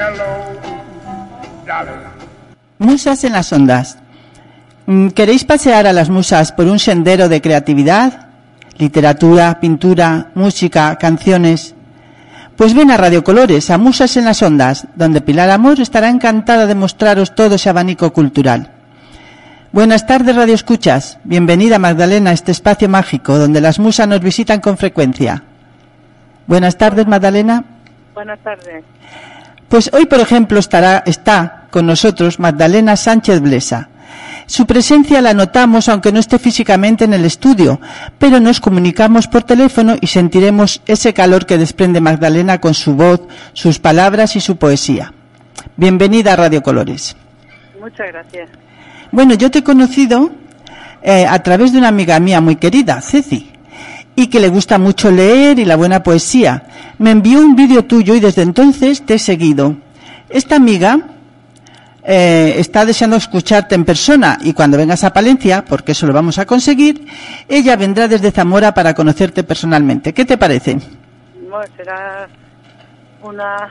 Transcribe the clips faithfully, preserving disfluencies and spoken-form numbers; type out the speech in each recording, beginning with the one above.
Hello, darling. Musas en las ondas. ¿Queréis pasear a las musas por un sendero de creatividad? Literatura, pintura, música, canciones. Pues ven a Radio Colores, a Musas en las Ondas, donde Pilar Amor estará encantada de mostraros todo ese abanico cultural. Buenas tardes, Radio Escuchas. Bienvenida, Magdalena, a este espacio mágico donde las musas nos visitan con frecuencia. Buenas tardes, Magdalena. Buenas tardes. Pues hoy, por ejemplo, estará está con nosotros Magdalena Sánchez Blesa. Su presencia la notamos aunque no esté físicamente en el estudio, pero nos comunicamos por teléfono y sentiremos ese calor que desprende Magdalena con su voz, sus palabras y su poesía. Bienvenida a Radio Colores. Muchas gracias. Bueno, yo te he conocido eh, a través de una amiga mía muy querida, Ceci, y que le gusta mucho leer y la buena poesía. Me envió un vídeo tuyo y desde entonces te he seguido. Esta amiga eh, está deseando escucharte en persona y cuando vengas a Palencia, porque eso lo vamos a conseguir, ella vendrá desde Zamora para conocerte personalmente. ¿Qué te parece? Bueno, será una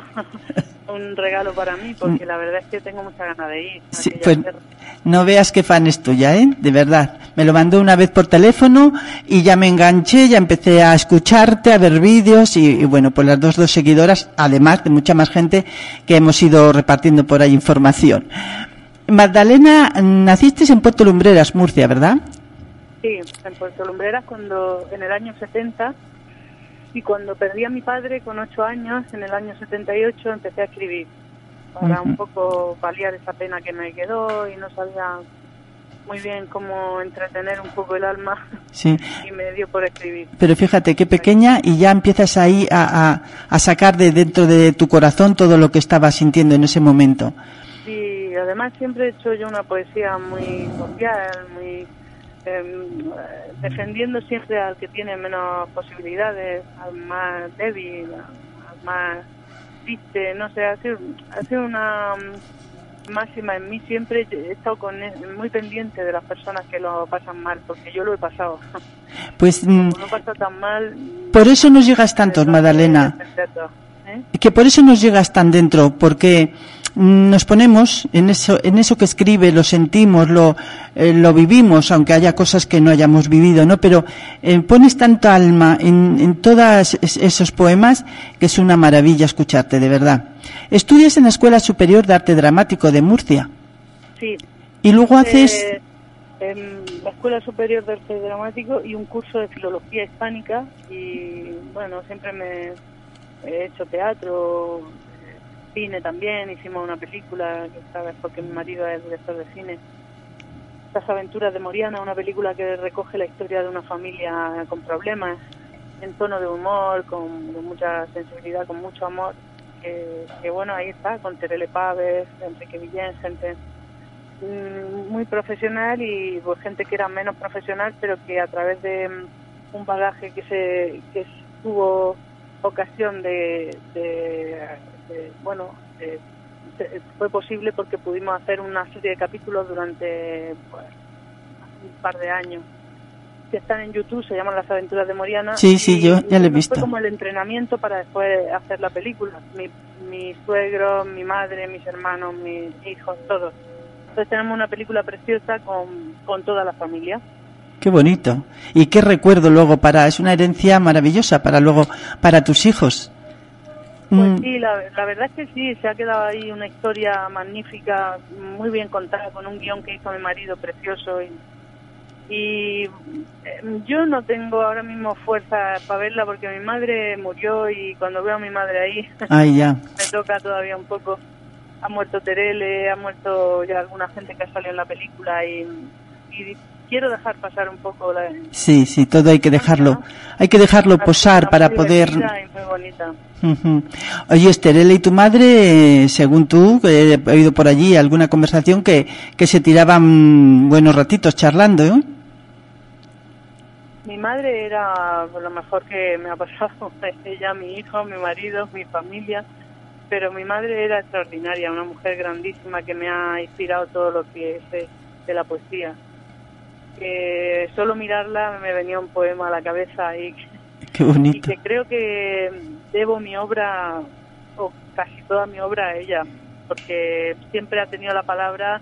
un regalo para mí, porque la verdad es que tengo muchas ganas de ir. Sí, pues no veas qué fan es tuya, ¿eh? De verdad. Me lo mandó una vez por teléfono y ya me enganché, ya empecé a escucharte, a ver vídeos y, y bueno, pues las dos, dos seguidoras, además de mucha más gente que hemos ido repartiendo por ahí información. Magdalena, naciste en Puerto Lumbreras, Murcia, ¿verdad? Sí, en Puerto Lumbreras cuando en el año setenta. Y cuando perdí a mi padre con ocho años, en el año setenta y ocho, empecé a escribir para uh-huh. un poco paliar esa pena que me quedó y no sabía muy bien cómo entretener un poco el alma. Sí. Y me dio por escribir. Pero fíjate qué pequeña y ya empiezas ahí a, a, a sacar de dentro de tu corazón todo lo que estabas sintiendo en ese momento. Sí, además siempre he hecho yo una poesía muy cordial, muy... Eh, defendiendo siempre al que tiene menos posibilidades, al más débil, al más triste, no sé, ha sido, ha sido una um, máxima en mí. Siempre he estado con muy pendiente de las personas que lo pasan mal, porque yo lo he pasado. Pues no pasa tan mal. Por eso nos llegas tantos, Magdalena. ¿Eh? Que por eso nos llegas tan dentro, porque nos ponemos en eso, en eso que escribe, lo sentimos, lo, eh, lo vivimos, aunque haya cosas que no hayamos vivido, ¿no? Pero eh, pones tanta alma en, en todos esos poemas que es una maravilla escucharte, de verdad. Estudias en la Escuela Superior de Arte Dramático de Murcia. Sí. Y luego haces... Eh, en la Escuela Superior de Arte Dramático y un curso de Filología Hispánica y, bueno, siempre me he hecho teatro, cine también, hicimos una película, ¿sabes? Porque mi marido es director de cine. Las aventuras de Moriana, una película que recoge la historia de una familia con problemas, en tono de humor, con, con mucha sensibilidad, con mucho amor. Que, que bueno, ahí está, con Terele Paves, Enrique Villén, gente mmm, muy profesional y pues gente que era menos profesional, pero que a través de um, un bagaje que se que tuvo ocasión de, de Eh, bueno, eh, fue posible porque pudimos hacer una serie de capítulos durante pues, un par de años que están en YouTube, se llaman Las Aventuras de Moriana. Sí, sí, y, yo ya lo he visto. Fue como el entrenamiento para después hacer la película. Mi, mi suegro, mi madre, mis hermanos, mis hijos, todos. Entonces tenemos una película preciosa con, con toda la familia. Qué bonito. Y qué recuerdo luego para, es una herencia maravillosa para luego, para tus hijos. Pues sí, la, la verdad es que sí, se ha quedado ahí una historia magnífica, muy bien contada, con un guión que hizo mi marido precioso. Y, y eh, yo no tengo ahora mismo fuerza para verla porque mi madre murió y cuando veo a mi madre ahí, Ay, ya. me toca todavía un poco. Ha muerto Terele, ha muerto ya alguna gente que ha salido en la película y, y quiero dejar pasar un poco la... Sí, sí, todo hay que dejarlo. ¿no? Hay que dejarlo posar para poder... Muy bonita. Uh-huh. Oye, Terele y tu madre, según tú, he oído por allí alguna conversación que, que se tiraban buenos ratitos charlando, ¿eh? Mi madre era lo mejor que me ha pasado. Ella, mi hijo, mi marido, mi familia. Pero mi madre era extraordinaria, una mujer grandísima que me ha inspirado todo lo que sé de la poesía. Que solo mirarla me venía un poema a la cabeza y, Qué bonito. y que creo que debo mi obra o casi toda mi obra a ella, porque siempre ha tenido la palabra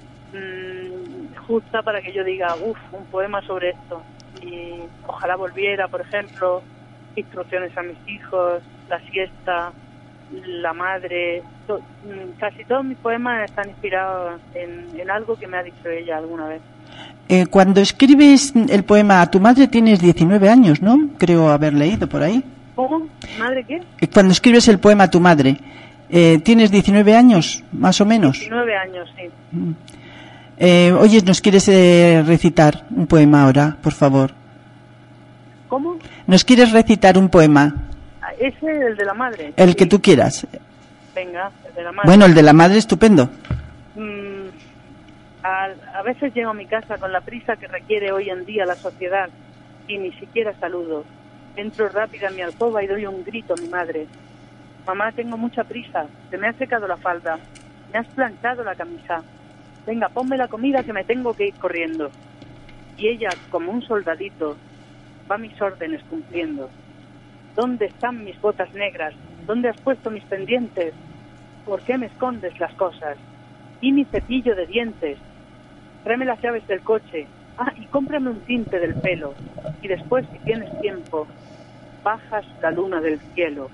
mmm, justa para que yo diga, uff, un poema sobre esto. Y ojalá volviera, por ejemplo, instrucciones a mis hijos, la siesta, la madre, to, casi todos mis poemas están inspirados en, en algo que me ha dicho ella alguna vez. Eh, cuando escribes el poema a tu madre tienes diecinueve años, ¿no? Creo haber leído por ahí. ¿Cómo? ¿Madre qué? Eh, cuando escribes el poema a tu madre, eh, ¿tienes diecinueve años, más o menos? diecinueve años, sí. Eh, oye, ¿nos quieres eh, recitar un poema ahora, por favor? ¿Cómo? ¿Nos quieres recitar un poema? Ese, el de la madre. El sí. que tú quieras. Venga, el de la madre. Bueno, el de la madre, estupendo. Mm, a, a veces llego a mi casa con la prisa que requiere hoy en día la sociedad y ni siquiera saludo. Entro rápida en mi alcoba y doy un grito a mi madre. Mamá, tengo mucha prisa. Se me ha secado la falda. Me has planchado la camisa. Venga, ponme la comida que me tengo que ir corriendo. Y ella, como un soldadito, va mis órdenes cumpliendo. ¿Dónde están mis botas negras? ¿Dónde has puesto mis pendientes? ¿Por qué me escondes las cosas? Y mi cepillo de dientes. Tráeme las llaves del coche. Ah, y cómprame un tinte del pelo. Y después, si tienes tiempo, bajas la luna del cielo.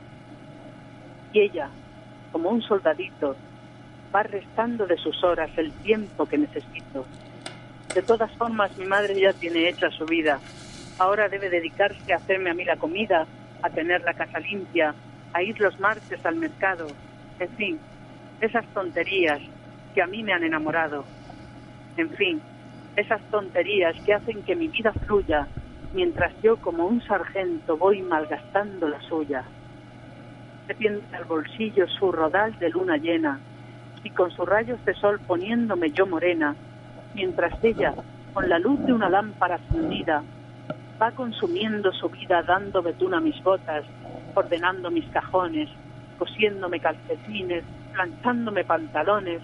Y ella, como un soldadito, va restando de sus horas el tiempo que necesito. De todas formas, mi madre ya tiene hecha su vida. Ahora debe dedicarse a hacerme a mí la comida, a tener la casa limpia, a ir los martes al mercado. En fin, esas tonterías que a mí me han enamorado. En fin, esas tonterías que hacen que mi vida fluya, mientras yo como un sargento voy malgastando la suya. Se piensa al bolsillo su rodal de luna llena, y con sus rayos de sol poniéndome yo morena, mientras ella, con la luz de una lámpara fundida, va consumiendo su vida dando betún a mis botas, ordenando mis cajones, cosiéndome calcetines, planchándome pantalones,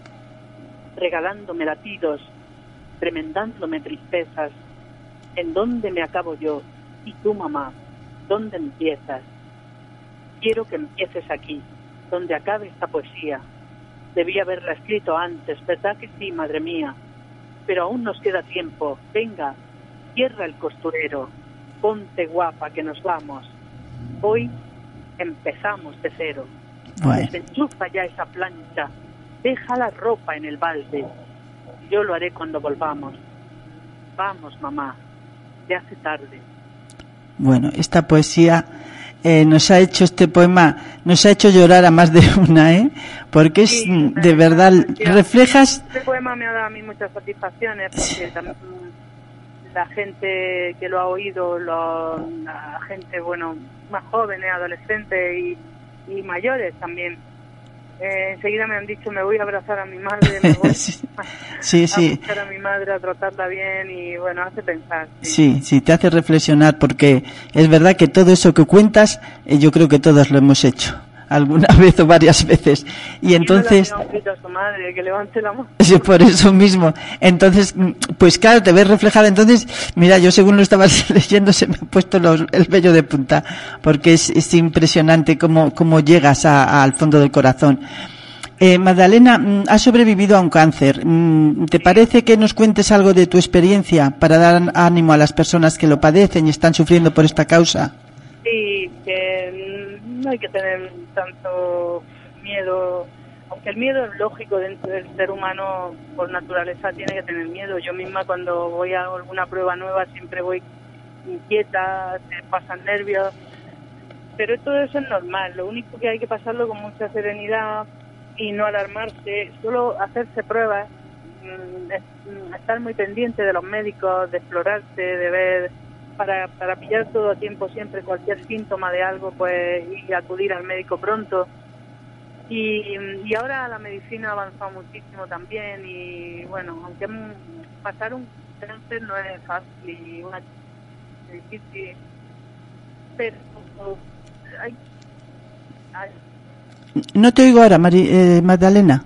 regalándome latidos, tremendándome tristezas. ¿En dónde me acabo yo? Y tú, mamá, ¿dónde empiezas? Quiero que empieces aquí, donde acabe esta poesía. Debí haberla escrito antes, ¿verdad que sí, madre mía? Pero aún nos queda tiempo. Venga, cierra el costurero, ponte guapa que nos vamos. Hoy empezamos de cero. Bueno. Desenchufa ya esa plancha, deja la ropa en el balde. Yo lo haré cuando volvamos. Vamos, mamá, ya hace tarde. Bueno, esta poesía eh, nos ha hecho, este poema nos ha hecho llorar a más de una, ¿eh? Porque es, sí, de verdad, sí, reflejas... Este poema me ha dado a mí muchas satisfacciones, porque también la gente que lo ha oído, lo, la gente, bueno, más jóvenes, adolescentes y, y mayores también, eh, enseguida me han dicho, me voy a abrazar a mi madre, me voy sí, sí, a sí. buscar a mi madre, a tratarla bien, y bueno, hace pensar. Sí, sí, sí, te hace reflexionar, porque es verdad que todo eso que cuentas, eh, yo creo que todos lo hemos hecho alguna vez o varias veces, y entonces no le ha pegado un grito a su madre, que levante la mano. Sí, por eso mismo. Entonces, pues claro, te ves reflejada. Entonces, mira, yo según lo estabas leyendo se me ha puesto los, el vello de punta, porque es, es impresionante cómo, cómo llegas a, a, al fondo del corazón. Eh, Magdalena, has sobrevivido a un cáncer. ¿Te parece que nos cuentes algo de tu experiencia para dar ánimo a las personas que lo padecen y están sufriendo por esta causa? Sí, que no hay que tener tanto miedo, aunque el miedo es lógico dentro del ser humano, por naturaleza tiene que tener miedo. Yo misma cuando voy a alguna prueba nueva siempre voy inquieta, te pasan nervios, pero todo eso es normal. Lo único que hay que pasarlo con mucha serenidad y no alarmarse, solo hacerse pruebas, estar muy pendiente de los médicos, de explorarse, de ver, para, para pillar todo a tiempo siempre, cualquier síntoma de algo, pues y acudir al médico pronto. Y, y ahora la medicina ha avanzado muchísimo también, y bueno, aunque pasar un cáncer no es fácil y una difícil, pero hay, hay no te oigo ahora, Mari, eh, Magdalena.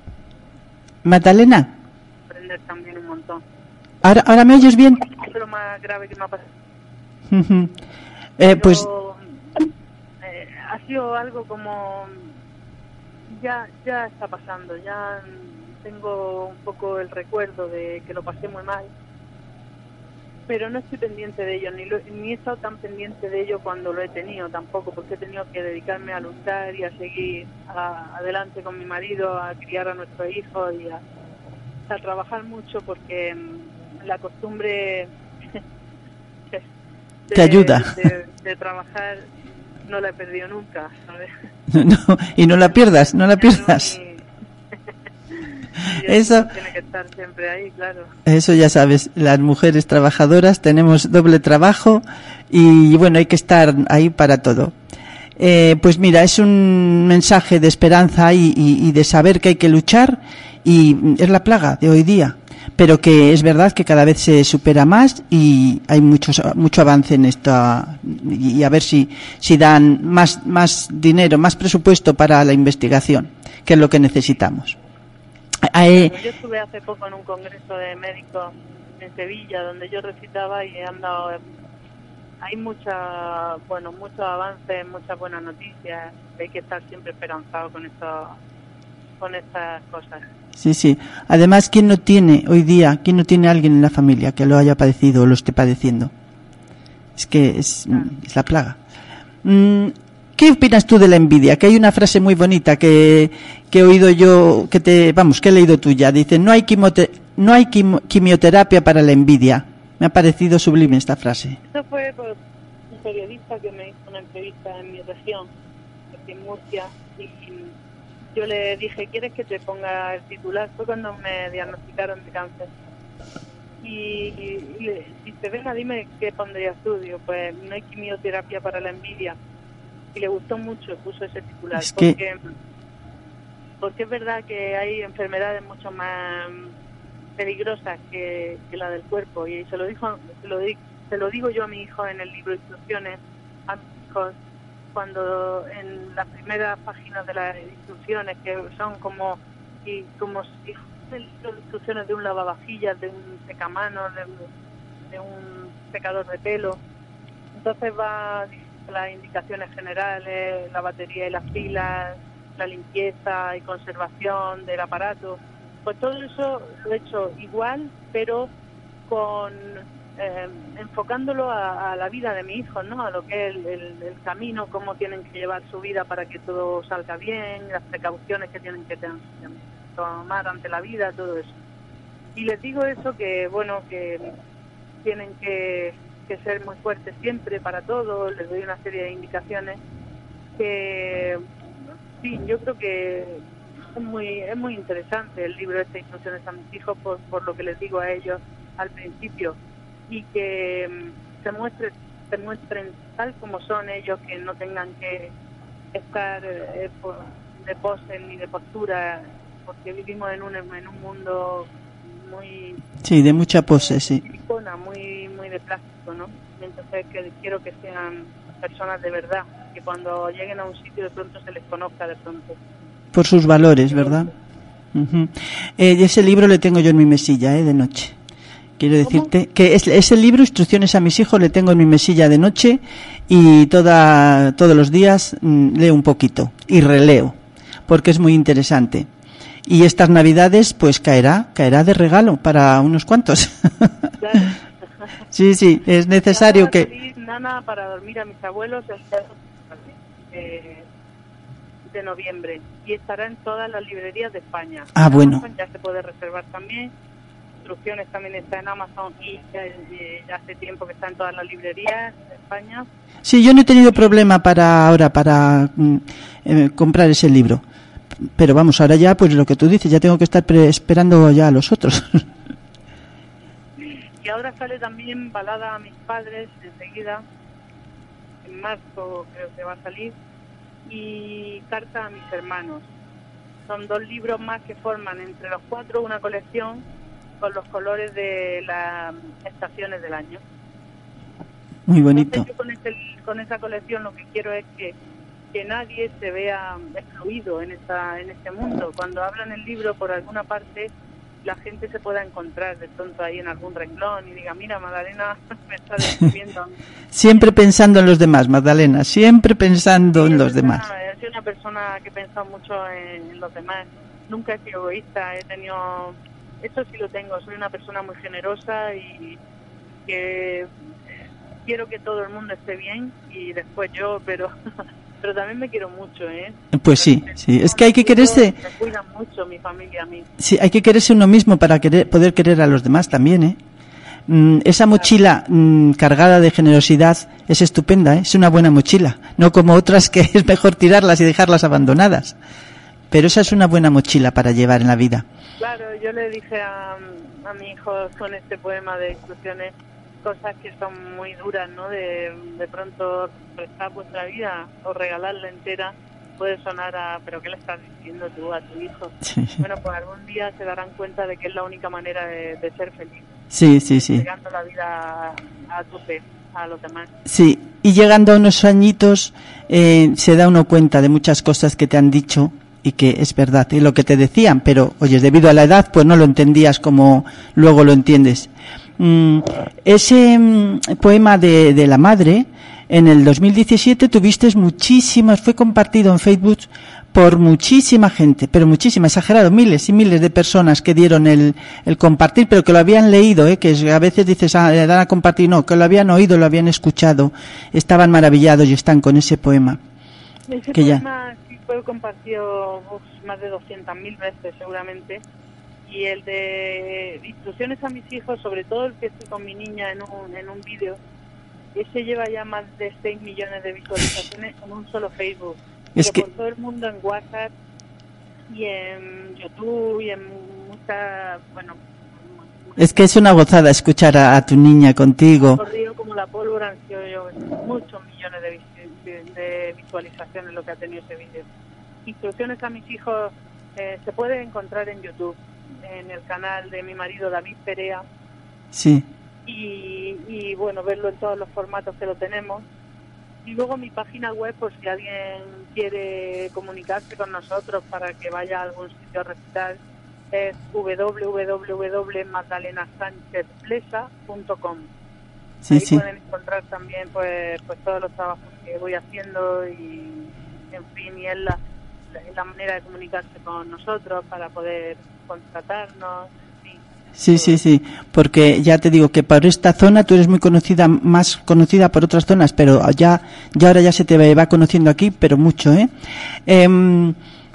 Magdalena. Aprender también un montón. Ahora, ahora me oyes bien. Es lo más grave que me ha pasado. Uh-huh. eh, pues eh, ha sido algo como ya ya está pasando, ya tengo un poco el recuerdo de que lo pasé muy mal, pero no estoy pendiente de ello, ni, lo, ni he estado tan pendiente de ello cuando lo he tenido tampoco, porque he tenido que dedicarme a luchar y a seguir a, adelante con mi marido, a criar a nuestros hijos y a, a trabajar mucho, porque um, la costumbre de, te ayuda de, de trabajar no la he perdido nunca, ¿sabes? No, y no la pierdas, no la pierdas. Eso tiene que estar siempre ahí, claro. Eso ya sabes, las mujeres trabajadoras tenemos doble trabajo y bueno, hay que estar ahí para todo. Eh, pues mira, es un mensaje de esperanza y, y, y de saber que hay que luchar, y es la plaga de hoy día, pero que es verdad que cada vez se supera más y hay muchos, mucho avance en esto, y a ver si, si dan más, más dinero, más presupuesto para la investigación, que es lo que necesitamos. Bueno, yo estuve hace poco en un congreso de médicos en Sevilla, donde yo recitaba, y he andado, hay mucha, bueno, muchos avances, muchas buenas noticias. Hay que estar siempre esperanzado con esto, con estas cosas. Sí, sí. Además, ¿quién no tiene hoy día, quién no tiene a alguien en la familia que lo haya padecido o lo esté padeciendo? Es que es, ah. es la plaga. Mm, ¿Qué opinas tú de la envidia? Que hay una frase muy bonita que, que he oído yo, que te, vamos, que he leído tuya. Dice, no hay quimiote, no hay quim, quimioterapia para la envidia. Me ha parecido sublime esta frase. Eso fue por un periodista que me hizo una entrevista en mi región, aquí en Murcia, y yo le dije, ¿quieres que te ponga el titular? Fue cuando me diagnosticaron de cáncer. Y, y, y le dice, venga, dime qué pondrías tú. Digo, pues no hay quimioterapia para la envidia. Y le gustó mucho, puso ese titular, es que... porque, porque es verdad que hay enfermedades mucho más peligrosas que, que la del cuerpo, y se lo dijo, se lo, di, se lo digo yo a mi hijo en el libro de instrucciones, a mis hijos, cuando en las primeras páginas de las instrucciones, que son como y como si fuesen instrucciones de un lavavajillas, de un secamanos, de, de un secador de pelo, entonces va las indicaciones generales, la batería y las pilas, la limpieza y conservación del aparato. Pues todo eso lo he hecho igual, pero con eh, enfocándolo a, a la vida de mi hijo, ¿no? A lo que es el, el, el camino, cómo tienen que llevar su vida para que todo salga bien, las precauciones que tienen que tener, tomar ante la vida, todo eso. Y les digo eso, que bueno, que tienen que que ser muy fuertes siempre para todo, les doy una serie de indicaciones que, sí, yo creo que es muy es muy interesante el libro este, Instrucciones a mis hijos, por, por lo que les digo a ellos al principio, y que um, se muestre, se muestren tal como son ellos, que no tengan que estar eh, por, de pose ni de postura, porque vivimos en un, en un mundo muy... Sí, de mucha pose, sí. Muy, muy de plástico, ¿no? Entonces que quiero que sean personas de verdad, que cuando lleguen a un sitio de pronto se les conozca de pronto. Por sus valores, ¿verdad? Uh-huh. Eh, ese libro le tengo yo en mi mesilla, ¿eh? De noche. Quiero decirte ¿Cómo? que es, ese libro, Instrucciones a mis hijos, le tengo en mi mesilla de noche, y toda, todos los días mmm, leo un poquito y releo, porque es muy interesante. Y estas Navidades, pues caerá, caerá de regalo para unos cuantos. Claro. Sí, sí, es necesario que... Salir, Nana, para dormir a mis abuelos el de, de noviembre, y estará en todas las librerías de España. Ah, en bueno. Amazon ya se puede reservar también. Instrucciones también está en Amazon, y ya, ya hace tiempo que está en todas las librerías de España. Sí, yo no he tenido problema para ahora para eh, comprar ese libro. Pero vamos, ahora ya, pues lo que tú dices, ya tengo que estar pre- esperando ya a los otros. Y ahora sale también Balada a mis padres, enseguida, en marzo creo que va a salir, y Carta a mis hermanos. Son dos libros más que forman entre los cuatro una colección con los colores de las estaciones del año. Muy bonito. Entonces, yo con, este, con esa colección lo que quiero es que que nadie se vea excluido en esta en este mundo. Cuando hablan el libro, por alguna parte la gente se pueda encontrar de pronto ahí en algún renglón y diga, mira, Magdalena me está descubriendo. Siempre pensando en los demás, Magdalena, siempre pensando Sí, en los verdad, demás. Soy una persona que he pensado mucho en, en los demás. Nunca he sido egoísta, he tenido... Eso sí lo tengo, soy una persona muy generosa y que eh, quiero que todo el mundo esté bien y después yo, pero pero también me quiero mucho, ¿eh? Pues sí, sí, es que hay que Me cuido, quererse, me cuidan mucho mi familia a mí. sí, hay que quererse uno mismo para querer, poder querer a los demás también, ¿eh? Mm, esa mochila mm, cargada de generosidad es estupenda, ¿eh? Es una buena mochila, no como otras que es mejor tirarlas y dejarlas abandonadas. Pero esa es una buena mochila para llevar en la vida. Claro, yo le dije a, a mi hijo con este poema de instrucciones cosas que son muy duras, ¿no? De, de pronto prestar vuestra vida o regalarla entera puede sonar a, pero ¿qué le estás diciendo tú a tu hijo? Sí. Bueno, pues algún día se darán cuenta de que es la única manera de, de ser feliz. Sí, sí, sí. Entregando la vida a, a tope a los demás. Sí, y llegando a unos añitos eh, se da uno cuenta de muchas cosas que te han dicho y que es verdad, y lo que te decían, pero, oye, debido a la edad, pues no lo entendías como luego lo entiendes. Mm, ese mm, poema de, de la madre, en el dos mil diecisiete tuviste muchísimas, fue compartido en Facebook por muchísima gente, pero muchísima, exagerado, miles y miles de personas que dieron el, el compartir, pero que lo habían leído, ¿eh? Que a veces dices, ah, le dan a compartir, no, que lo habían oído, lo habían escuchado, estaban maravillados y están con ese poema. Ese que poema ya... sí fue compartido uf, más de doscientas mil veces seguramente, y el de instrucciones a mis hijos, sobre todo el que estoy con mi niña en un, en un vídeo, ese lleva ya más de seis millones de visualizaciones en un solo Facebook. Es que... por todo el mundo en WhatsApp y en YouTube y en muchas, bueno... Es que es una gozada escuchar a, a tu niña contigo. Corrido como la pólvora, han sido yo, muchos millones de, de, de visualizaciones lo que ha tenido ese vídeo. Instrucciones a mis hijos eh, se puede encontrar en YouTube, en el canal de mi marido David Perea. Sí. Y, y bueno, verlo en todos los formatos que lo tenemos. Y luego mi página web, por si alguien quiere comunicarse con nosotros para que vaya a algún sitio a recitar, es w w w punto magdalena sánchez plesa punto com. Sí, Ahí sí. pueden encontrar también pues pues todos los trabajos que voy haciendo y, en fin, y es la, la manera de comunicarse con nosotros para poder contratarnos. Sí, sí, sí, porque ya te digo que por esta zona tú eres muy conocida, más conocida por otras zonas, pero ya, ya ahora ya se te va conociendo aquí, pero mucho, ¿eh? Eh,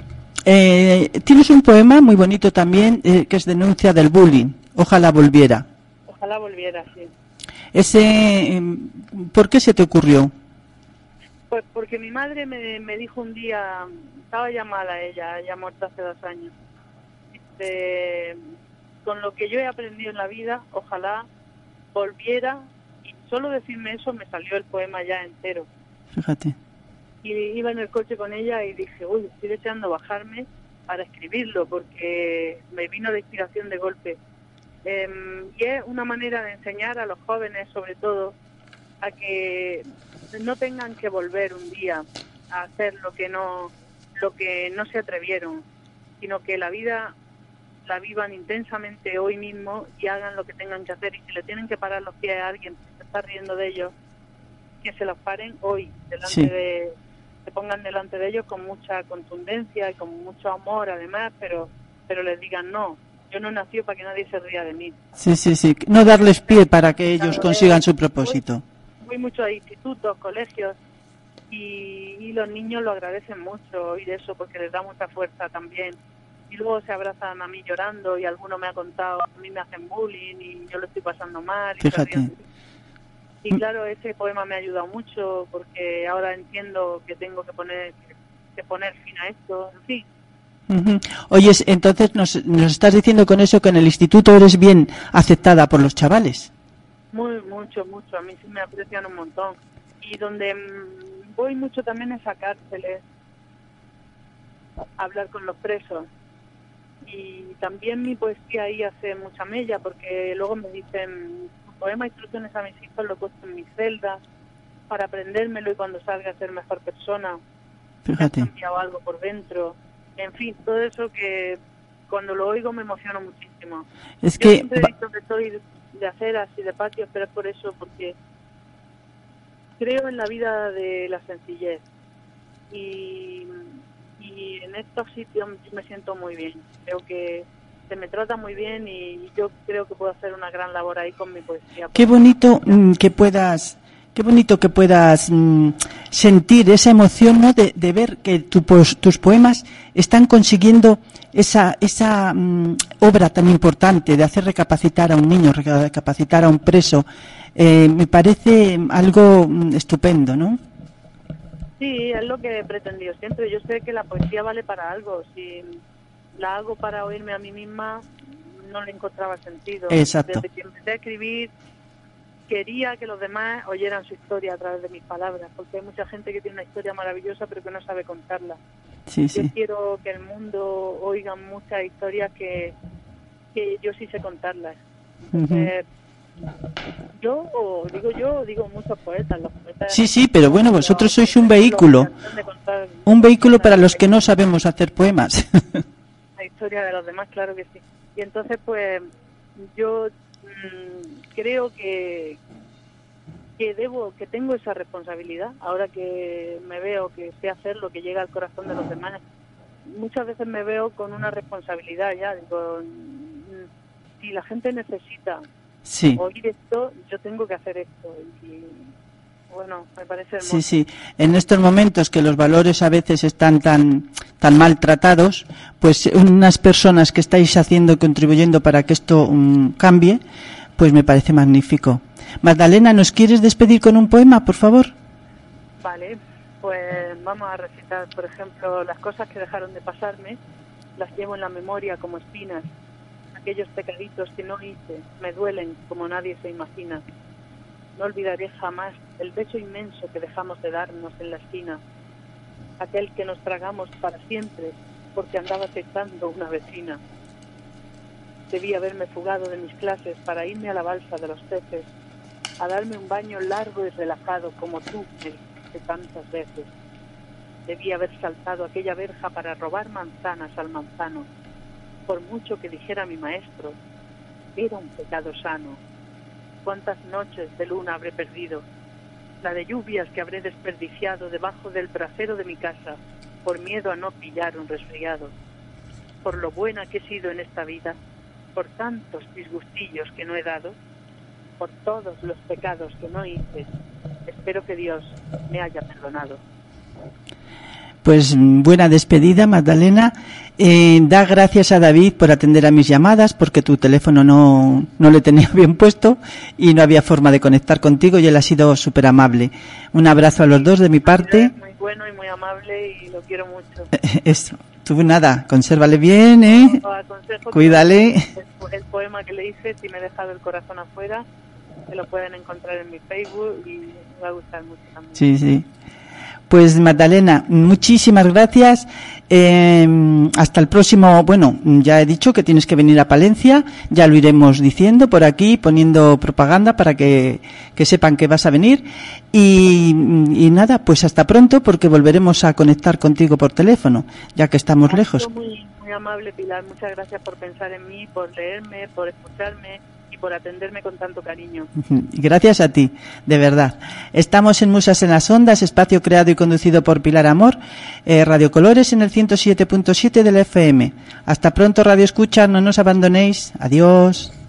eh tienes un poema muy bonito también, eh, que es denuncia del bullying. Ojalá volviera. Ojalá volviera, sí. Ese, eh, ¿por qué se te ocurrió? Pues porque mi madre me, me dijo un día, estaba ya mala ella, ya muerta hace dos años, este... con lo que yo he aprendido en la vida, ojalá volviera, y solo decirme eso me salió el poema ya entero. Fíjate. Y iba en el coche con ella y dije, uy, estoy deseando bajarme para escribirlo, porque me vino de inspiración de golpe. Eh, y es una manera de enseñar a los jóvenes, sobre todo, a que no tengan que volver un día a hacer lo que no, lo que no se atrevieron, sino que la vida la vivan intensamente hoy mismo y hagan lo que tengan que hacer, y si le tienen que parar los pies a alguien que se está riendo de ellos, que se los paren hoy, delante sí. de, se pongan delante de ellos con mucha contundencia y con mucho amor además, pero pero les digan, no, yo no nací para que nadie se ría de mí. Sí, sí, sí, no darles pie para que ellos consigan su propósito. Voy, voy mucho a institutos, colegios, y, y los niños lo agradecen mucho oír eso, porque les da mucha fuerza también. Y luego se abrazan a mí llorando, y alguno me ha contado, a mí me hacen bullying y yo lo estoy pasando mal. Y, fíjate. y claro, ese poema me ha ayudado mucho, porque ahora entiendo que tengo que poner que, que poner fin a esto, en fin. Uh-huh. Oye, entonces nos, nos estás diciendo con eso que en el instituto eres bien aceptada por los chavales. Muy, mucho, mucho, a mí sí me aprecian un montón. Y donde mmm, voy mucho también es a cárceles, a hablar con los presos. Y también mi poesía ahí hace mucha mella, porque luego me dicen, poema instrucciones a mis hijos lo he puesto en mi celda para aprendérmelo y cuando salga a ser mejor persona. Fíjate. Me ha cambiado algo por dentro. En fin, todo eso que cuando lo oigo me emociono muchísimo. muchísimo. Es Yo que siempre he va- dicho que soy de aceras y de patios, pero es por eso, porque creo en la vida de la sencillez. Y, y en estos sitios me siento muy bien. Creo que se me trata muy bien y yo creo que puedo hacer una gran labor ahí con mi poesía. qué bonito mm, que puedas, qué bonito que puedas mm, sentir esa emoción, ¿no? De, de ver que tu, pues, tus poemas están consiguiendo esa esa mm, obra tan importante de hacer recapacitar a un niño, recapacitar a un preso. Eh, me parece algo mm, estupendo, ¿no? Sí, es lo que he pretendido siempre. Yo sé que la poesía vale para algo. Si la hago para oírme a mí misma, no le encontraba sentido. Exacto. Desde que empecé a escribir, quería que los demás oyeran su historia a través de mis palabras, porque hay mucha gente que tiene una historia maravillosa pero que no sabe contarla. Sí, Yo sí. quiero que el mundo oiga muchas historias que, que yo sí sé contarlas. Entonces, yo, o digo yo, o digo muchos poetas. Los poetas Sí, sí, pero bueno, vosotros sois un vehículo, de contar un vehículo para los que no sabemos hacer poemas. la historia de los demás, claro que sí. Y entonces, pues, yo mmm, creo que que debo, que tengo esa responsabilidad, ahora que me veo que sé hacer lo que llega al corazón de los demás. Muchas veces me veo con una responsabilidad ya, digo, mm, si la gente necesita Sí. oír esto, yo tengo que hacer esto. Y bueno, me parece hermoso. Sí, sí. En estos momentos que los valores a veces están tan tan maltratados, pues unas personas que estáis haciendo, contribuyendo para que esto um, cambie, pues me parece magnífico. Magdalena, ¿nos quieres despedir con un poema, por favor? Vale, pues vamos a recitar, por ejemplo, las cosas que dejaron de pasarme, las llevo en la memoria como espinas. Aquellos pecaditos que no hice me duelen como nadie se imagina. No olvidaré jamás el beso inmenso que dejamos de darnos en la esquina. Aquel que nos tragamos para siempre porque andaba sexando una vecina. Debí haberme fugado de mis clases para irme a la balsa de los peces, a darme un baño largo y relajado como tú me dijiste tantas veces. Debí haber saltado aquella verja para robar manzanas al manzano. Por mucho que dijera mi maestro, era un pecado sano. Cuántas noches de luna habré perdido, la de lluvias que habré desperdiciado debajo del brasero de mi casa, por miedo a no pillar un resfriado. Por lo buena que he sido en esta vida, por tantos disgustillos que no he dado, por todos los pecados que no hice, espero que Dios me haya perdonado. Pues buena despedida, Magdalena. Eh, da gracias a David por atender a mis llamadas, porque tu teléfono no, no le tenía bien puesto y no había forma de conectar contigo, y él ha sido súper amable. Un abrazo a los dos de mi parte. Muy bueno y muy amable y lo quiero mucho. Eso. Tú nada, consérvale bien, ¿eh? Os aconsejo Cuídale. El, el poema que le hice, Si me he dejado el corazón afuera, que lo pueden encontrar en mi Facebook y me va a gustar mucho también. Sí, sí. Pues Magdalena, muchísimas gracias. Eh, hasta el próximo. Bueno, ya he dicho que tienes que venir a Palencia, ya lo iremos diciendo por aquí, poniendo propaganda para que, que sepan que vas a venir. Y, y nada, pues hasta pronto, porque volveremos a conectar contigo por teléfono, ya que estamos Ha lejos. sido muy, muy amable, Pilar. Muchas gracias por pensar en mí, por leerme, por escucharme y por atenderme con tanto cariño. Gracias a ti, de verdad. Estamos en Musas en las Ondas, espacio creado y conducido por Pilar Amor, eh, Radio Colores en el ciento siete punto siete de la F M. Hasta pronto, Radio Escucha, no nos abandonéis. Adiós.